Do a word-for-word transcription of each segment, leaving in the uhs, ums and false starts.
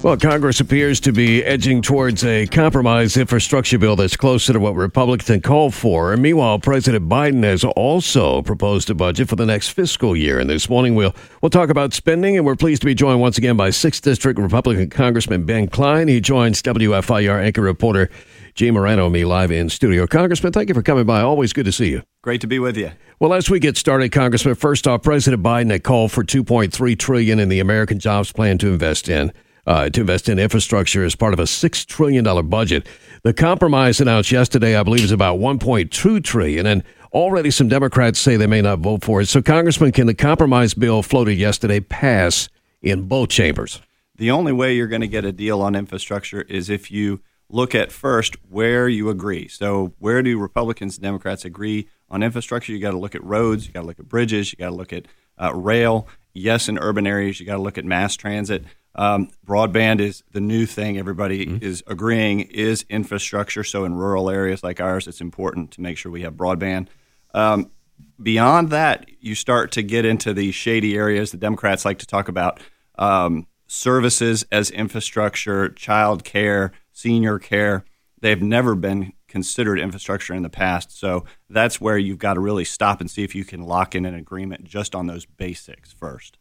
Well, Congress appears to be edging towards a compromise infrastructure bill that's closer to what Republicans called for. And meanwhile, President Biden has also proposed a budget for the next fiscal year. And this morning, we'll we'll talk about spending, and we're pleased to be joined once again by sixth District Republican Congressman Ben Cline. He joins W F I R anchor reporter Jay Morano and me live in studio. Congressman, thank you for coming by. Always good to see you. Great to be with you. Well, as we get started, Congressman, first off, President Biden had called for two point three trillion dollars in the American Jobs Plan to invest in. Uh, to invest in infrastructure as part of a six trillion dollars budget. The compromise announced yesterday, I believe, is about one point two trillion dollars, and already some Democrats say they may not vote for it. So, Congressman, can the compromise bill floated yesterday pass in both chambers? The only way you're going to get a deal on infrastructure is if you look at first where you agree. So where do Republicans and Democrats agree on infrastructure? You got to look at roads, you got to look at bridges, you got to look at uh, rail. Yes, in urban areas, you got to look at mass transit. Um, broadband is the new thing everybody mm-hmm. is agreeing is infrastructure. So in rural areas like ours, it's important to make sure we have broadband. Um, beyond that, you start to get into the shady areas. The Democrats like to talk about um, services as infrastructure, child care, senior care. They've never been considered infrastructure in the past. So that's where you've got to really stop and see if you can lock in an agreement just on those basics first.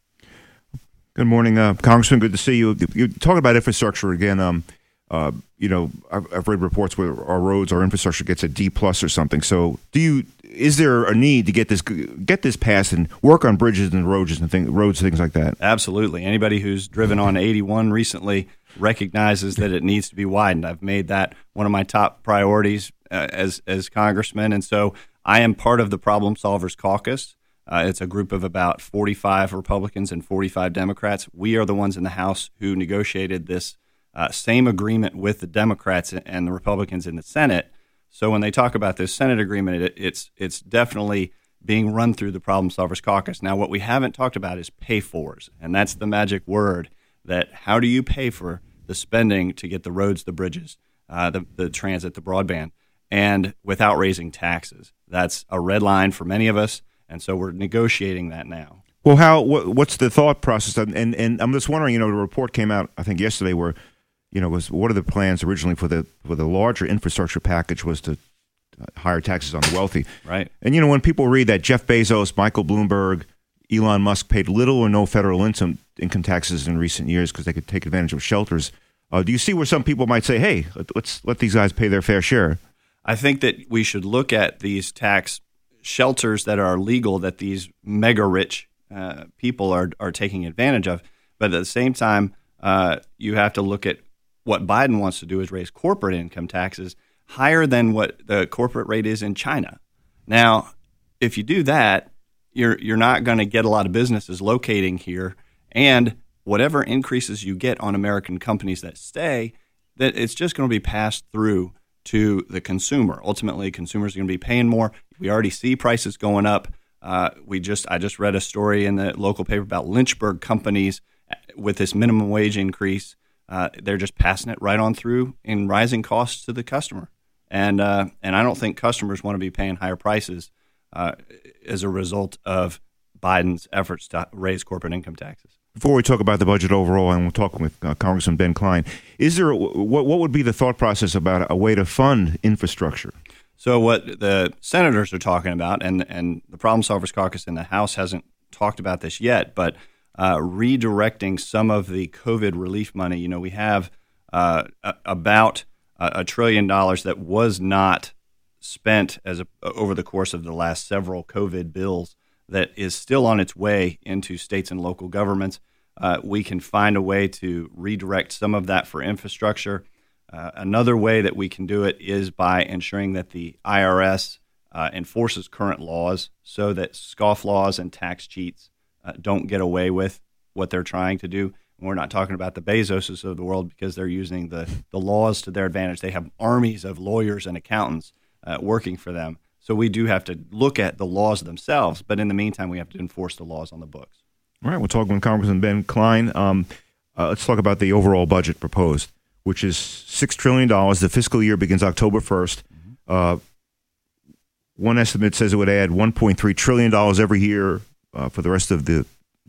Good morning, uh, Congressman. Good to see you. You talk about infrastructure again. Um, uh, you know, I've, I've read reports where our roads, our infrastructure gets a D plus or something. So, do you? Is there a need to get this get this passed and work on bridges and roads and things, roads, things like that? Absolutely. Anybody who's driven on eighty-one recently recognizes that it needs to be widened. I've made that one of my top priorities uh, as as congressman, and so I am part of the Problem Solvers Caucus. Uh, it's a group of about forty-five Republicans and forty-five Democrats. We are the ones in the House who negotiated this uh, same agreement with the Democrats and the Republicans in the Senate. So when they talk about this Senate agreement, it, it's it's definitely being run through the Problem Solvers Caucus. Now, what we haven't talked about is pay-fors, and that's the magic word, that how do you pay for the spending to get the roads, the bridges, uh, the, the transit, the broadband, and without raising taxes. That's a red line for many of us. And so we're negotiating that now. Well, how? What, what's the thought process? And, and and I'm just wondering. You know, the report came out, I think, yesterday, where, you know, was what are the plans originally for the for the larger infrastructure package was to higher taxes on the wealthy, right? And you know, when people read that Jeff Bezos, Michael Bloomberg, Elon Musk paid little or no federal income income taxes in recent years because they could take advantage of shelters, uh, do you see where some people might say, "Hey, let's let these guys pay their fair share"? I think that we should look at these tax shelters that are legal that these mega rich uh, people are are taking advantage of. But at the same time, uh, you have to look at what Biden wants to do is raise corporate income taxes higher than what the corporate rate is in China. Now, if you do that, you're you're not going to get a lot of businesses locating here, and whatever increases you get on American companies that stay, that it's just going to be passed through to the consumer. Ultimately, consumers are going to be paying more. We already see prices going up. Uh, we just I just read a story in the local paper about Lynchburg companies with this minimum wage increase. Uh, they're just passing it right on through in rising costs to the customer. And uh, and I don't think customers want to be paying higher prices uh, as a result of Biden's efforts to raise corporate income taxes. Before we talk about the budget overall, and we'll talk with uh, Congressman Ben Cline, is there a, what what would be the thought process about a way to fund infrastructure? So what the senators are talking about, and and the Problem Solvers Caucus in the House hasn't talked about this yet, but uh, redirecting some of the COVID relief money. You know, we have uh, a, about a, a trillion dollars that was not spent as a, over the course of the last several COVID bills, that is still on its way into states and local governments. Uh, we can find a way to redirect some of that for infrastructure. Uh, another way that we can do it is by ensuring that the I R S uh, enforces current laws so that scofflaws and tax cheats uh, don't get away with what they're trying to do. And we're not talking about the Bezoses of the world because they're using the, the laws to their advantage. They have armies of lawyers and accountants uh, working for them. So we do have to look at the laws themselves, but in the meantime, we have to enforce the laws on the books. All right, we'll talk with Congressman Ben Cline. Um, uh, let's talk about the overall budget proposed, which is six trillion dollars. The fiscal year begins October first. Mm-hmm. Uh, one estimate says it would add one point three trillion dollars every year uh, for the rest of the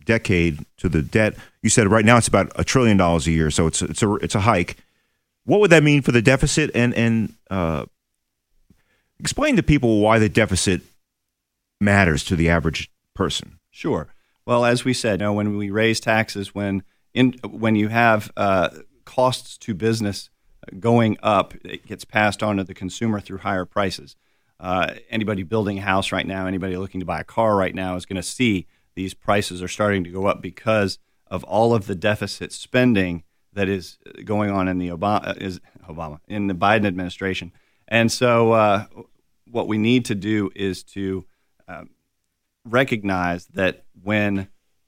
decade to the debt. You said right now it's about a trillion dollars a year, so it's it's a it's a hike. What would that mean for the deficit? And and uh, explain to people why the deficit matters to the average person. Sure. Well, as we said, you know, when we raise taxes, when in when you have uh, costs to business going up, it gets passed on to the consumer through higher prices. Uh, anybody building a house right now, anybody looking to buy a car right now is going to see these prices are starting to go up because of all of the deficit spending that is going on in the Obama, is Obama in the Biden administration. And so uh, what we need to do is to uh, recognize that when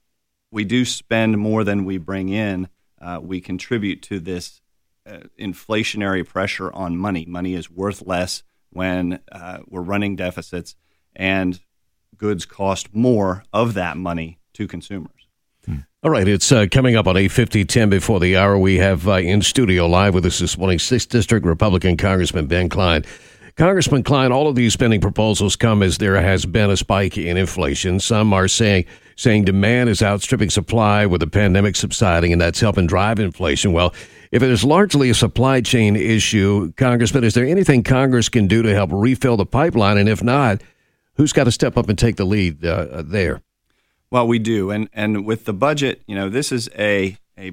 we do spend more than we bring in, uh, we contribute to this uh, inflationary pressure on money. Money is worth less when uh, we're running deficits, and goods cost more of that money to consumers. All right, it's uh, coming up on eight fifty, ten before the hour. We have uh, in studio live with us this morning, sixth District Republican Congressman Ben Cline. Congressman Cline, all of these spending proposals come as there has been a spike in inflation. Some are saying saying demand is outstripping supply with the pandemic subsiding, and that's helping drive inflation. Well, if it is largely a supply chain issue, Congressman, is there anything Congress can do to help refill the pipeline? And if not, who's got to step up and take the lead uh, there? Well, we do, and and with the budget, you know, this is a a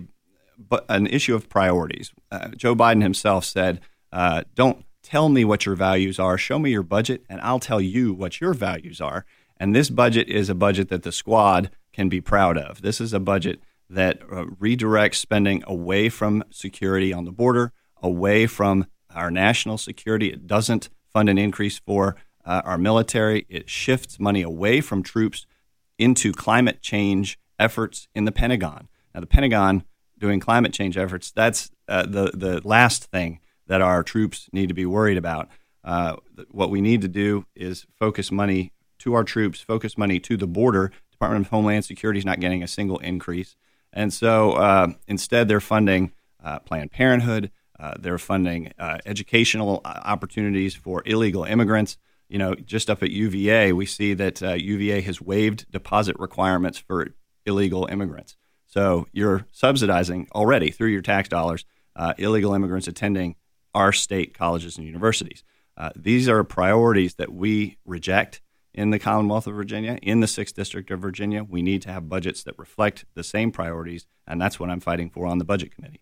an issue of priorities. Uh, Joe Biden himself said, uh, "Don't tell me what your values are. Show me your budget, and I'll tell you what your values are." And this budget is a budget that the squad can be proud of. This is a budget that uh, redirects spending away from security on the border, away from our national security. It doesn't fund an increase for uh, our military. It shifts money away from troops into climate change efforts in the Pentagon. Now, the Pentagon doing climate change efforts, that's uh, the, the last thing that our troops need to be worried about. Uh, what we need to do is focus money to our troops, focus money to the border. Department of Homeland Security is not getting a single increase. And so uh, instead, they're funding uh, Planned Parenthood. Uh, they're funding uh, educational opportunities for illegal immigrants. You know, just up at U V A, we see that uh, U V A has waived deposit requirements for illegal immigrants. So you're subsidizing already through your tax dollars uh, illegal immigrants attending our state colleges and universities. Uh, these are priorities that we reject in the Commonwealth of Virginia, in the sixth District of Virginia. We need to have budgets that reflect the same priorities, and that's what I'm fighting for on the Budget Committee.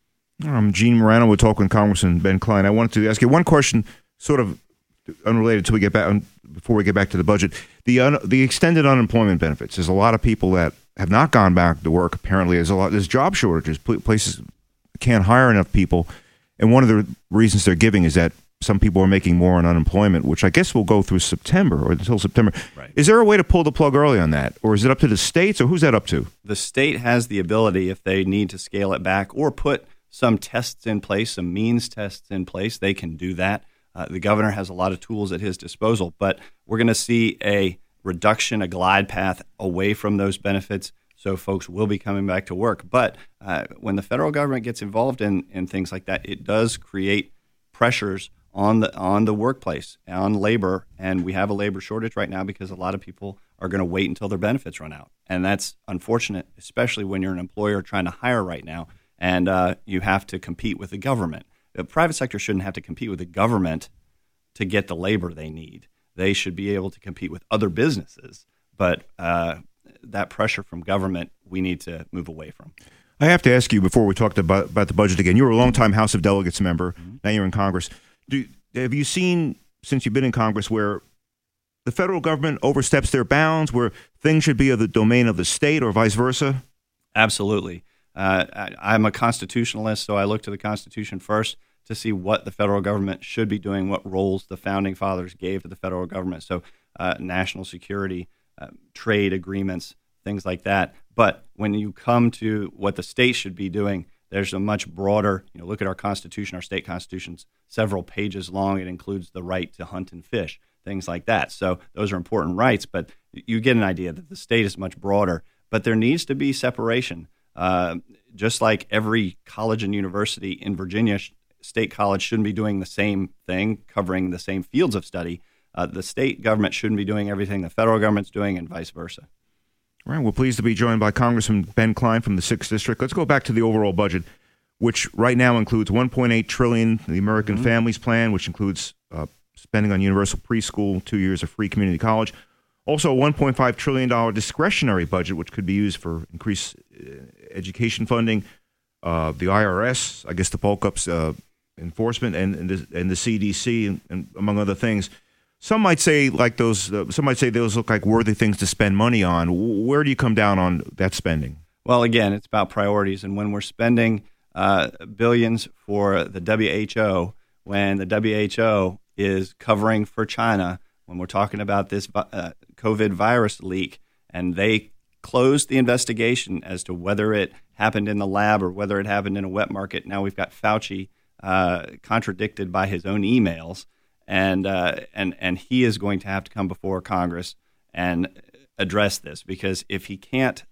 I'm Gene Morano. We're talking Congressman Ben Cline. I wanted to ask you one question, sort of unrelated till we get back before we get back to the budget. The un, the extended unemployment benefits. There's a lot of people that have not gone back to work. Apparently, there's a lot. There's job shortages. Places can't hire enough people, and one of the reasons they're giving is that some people are making more on unemployment, which I guess will go through September or until September. Right. Is there a way to pull the plug early on that, or is it up to the states, or who's that up to? The state has the ability, if they need to scale it back or put some tests in place, some means tests in place, they can do that. Uh, the governor has a lot of tools at his disposal, but we're going to see a reduction, a glide path away from those benefits, so folks will be coming back to work. But uh, when the federal government gets involved in, in things like that, it does create pressures on the on the workplace, on labor, and we have a labor shortage right now because a lot of people are going to wait until their benefits run out. And that's unfortunate, especially when you're an employer trying to hire right now, and uh, you have to compete with the government. The private sector shouldn't have to compete with the government to get the labor they need. They should be able to compete with other businesses, but uh, that pressure from government we need to move away from. I have to ask you before we talk about, about the budget again. You were a longtime House of Delegates member. Mm-hmm. Now you're in Congress. Do, have you seen, since you've been in Congress, where the federal government oversteps their bounds, where things should be of the domain of the state or vice versa? Absolutely. Uh, I, I'm a constitutionalist, so I look to the Constitution first to see what the federal government should be doing, what roles the founding fathers gave to the federal government. So uh, national security, uh, trade agreements, things like that. But when you come to what the state should be doing, there's a much broader, you know, look at our Constitution, our state Constitution's several pages long. It includes the right to hunt and fish, things like that. So those are important rights, but you get an idea that the state is much broader. But there needs to be separation. Uh, just like every college and university in Virginia, State College shouldn't be doing the same thing, covering the same fields of study. Uh, the state government shouldn't be doing everything the federal government's doing and vice versa. All right, we're pleased to be joined by Congressman Ben Cline from the sixth District. Let's go back to the overall budget, which right now includes one point eight trillion dollars, the American mm-hmm. Families Plan, which includes uh, spending on universal preschool, two years of free community college. Also, a one point five trillion dollars discretionary budget, which could be used for increased uh, education funding, uh, the I R S, I guess the bulk ups uh, enforcement, and and the, and the C D C, and, and among other things. Some might say like those. Uh, some might say those look like worthy things to spend money on. Where do you come down on that spending? Well, again, it's about priorities, and when we're spending uh, billions for the W H O, when the W H O is covering for China, when we're talking about this uh, COVID virus leak, and they closed the investigation as to whether it happened in the lab or whether it happened in a wet market. Now we've got Fauci uh, contradicted by his own emails. And uh, and and he is going to have to come before Congress and address this, because if he can't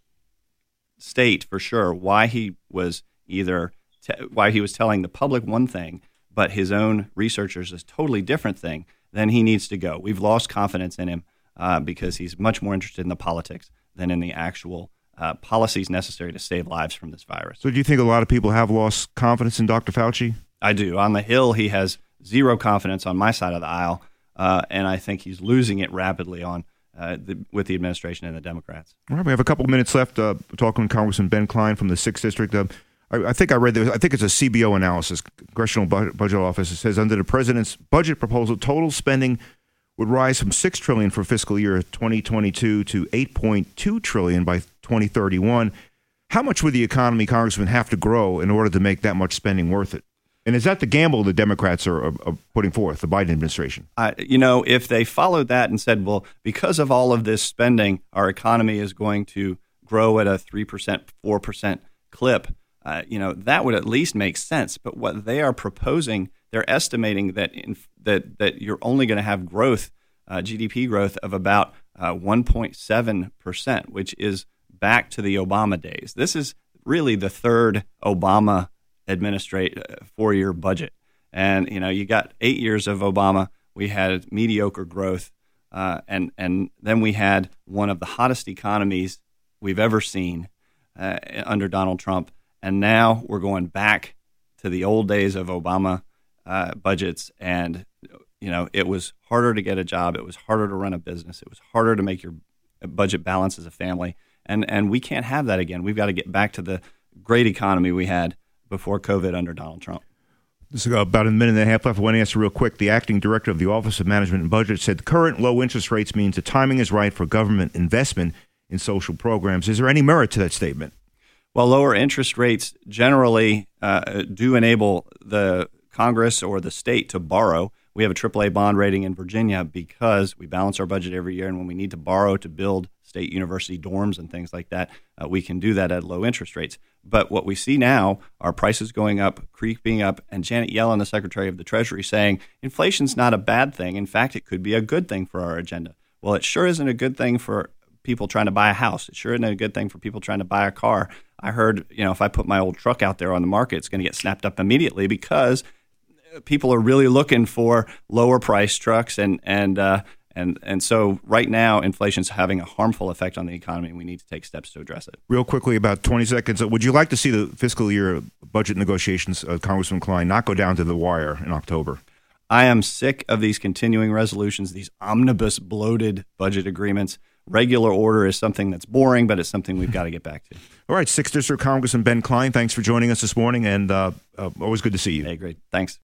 state for sure why he was either te- why he was telling the public one thing, but his own researchers is a totally different thing, then he needs to go. We've lost confidence in him uh, because he's much more interested in the politics than in the actual uh, policies necessary to save lives from this virus. So, do you think a lot of people have lost confidence in Doctor Fauci? I do. On the Hill, he has zero confidence on my side of the aisle, uh, and I think he's losing it rapidly on uh, the, with the administration and the Democrats. All right, we have a couple of minutes left. Uh, talking with Congressman Ben Cline from the sixth District. Uh, I, I think I read. The, I think it's a C B O analysis, Congressional Budget Office. It says under the president's budget proposal, total spending would rise from six trillion dollars for fiscal year twenty twenty-two to eight point two trillion dollars by twenty thirty-one. How much would the economy, Congressman, have to grow in order to make that much spending worth it? And is that the gamble the Democrats are, are, are putting forth, the Biden administration? Uh, you know, if they followed that and said, well, because of all of this spending, our economy is going to grow at a three percent, four percent clip, uh, you know, that would at least make sense. But what they are proposing, they're estimating that in, that that you're only going to have growth, uh, G D P growth of about uh, one point seven percent, which is back to the Obama days. This is really the third Obama administrate uh, four-year budget. And, you know, you got eight years of Obama. We had mediocre growth. Uh, and, and then we had one of the hottest economies we've ever seen uh, under Donald Trump. And now we're going back to the old days of Obama uh, budgets. And, you know, it was harder to get a job. It was harder to run a business. It was harder to make your budget balance as a family. And, and we can't have that again. We've got to get back to the great economy we had before COVID under Donald Trump. This is about a minute and a half left. I want to answer real quick. The acting director of the Office of Management and Budget said current low interest rates means the timing is right for government investment in social programs. Is there any merit to that statement? Well, lower interest rates generally uh, do enable the Congress or the state to borrow. We have a triple A bond rating in Virginia because we balance our budget every year, and when we need to borrow to build state university dorms and things like that, uh, we can do that at low interest rates. But what we see now are prices going up, creeping up, and Janet Yellen, the Secretary of the Treasury, saying inflation's not a bad thing. In fact, it could be a good thing for our agenda. Well, it sure isn't a good thing for people trying to buy a house. It sure isn't a good thing for people trying to buy a car. I heard, you know, if I put my old truck out there on the market, it's going to get snapped up immediately because people are really looking for lower price trucks, and and uh, and and so right now inflation's having a harmful effect on the economy, and we need to take steps to address it. Real quickly, about twenty seconds. Would you like to see the fiscal year budget negotiations, uh, Congressman Cline, not go down to the wire in October? I am sick of these continuing resolutions, these omnibus bloated budget agreements. Regular order is something that's boring, but it's something we've got to get back to. All right, sixth District Congressman Ben Cline, thanks for joining us this morning, and uh, uh, always good to see you. Hey, great. Thanks.